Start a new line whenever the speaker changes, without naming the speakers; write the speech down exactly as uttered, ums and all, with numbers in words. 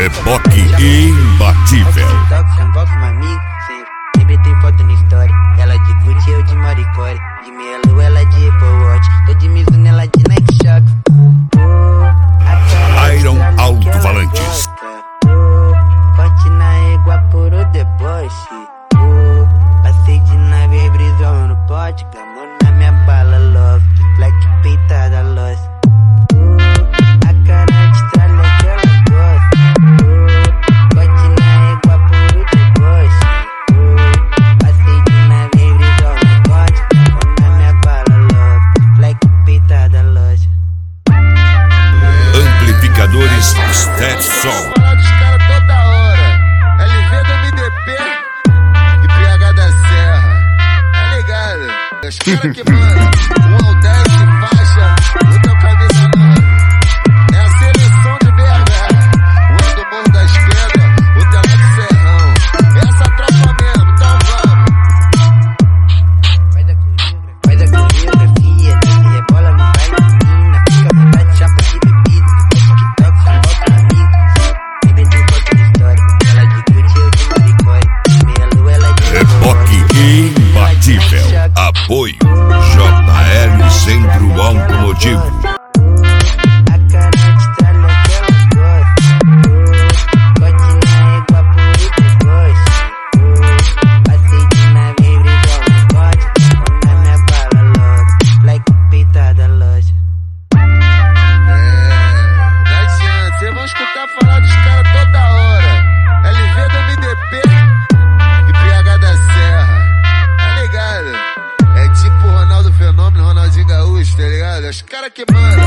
Reboque imbatível.
Sempre tem foto na história. Ela de Gucci, eu de Maricore. De Melo, ela de Apple Watch. Tô de Mizuno, ela de Nike Shock.
Iron Alto-Falantes.
Forte na égua por o deboche. Passei de nave, brisão no pote. Clamou na minha bala, love. Black peitada, loss. A cara de tralha que ela gosta. Forte na égua por o deboche. Passei de nave, brisão no pote. Clamou na minha bala, love. Black peitada, loss.
Amplificadores Step Sol.
Os caras que mandam um ao dez de faixa, outro é o camisa nove. É a seleção de B H, um é do Morro da Esquerda, outro é lá do Serrão. Essa tropa mesmo, então vamos.
Faz a coreografia, faz a coreografia, desce, rebola no baile, menina. Fica à vontade, chapa de bebida. TikTok, só volta amigo. Sempre tem foto na história. Ela de Gucci, eu de Maricore. Melo, ela de
Reboque imbatível. Apoio J L Centro Automotivo.
A cara de tralha que ela gosta. Bote na égua por o deboche. Passei de nave, brisão no pote. Vamos na minha bala, love. Like peitada, loja.
É, não adianta, vocês vão escutar falar dos caras toda hora. L V do M D P e P H da Serra, tá ligado? É tipo Ronaldo Fenômeno, Ronaldinho Gaúcho, tá ligado? Os caras que mandam.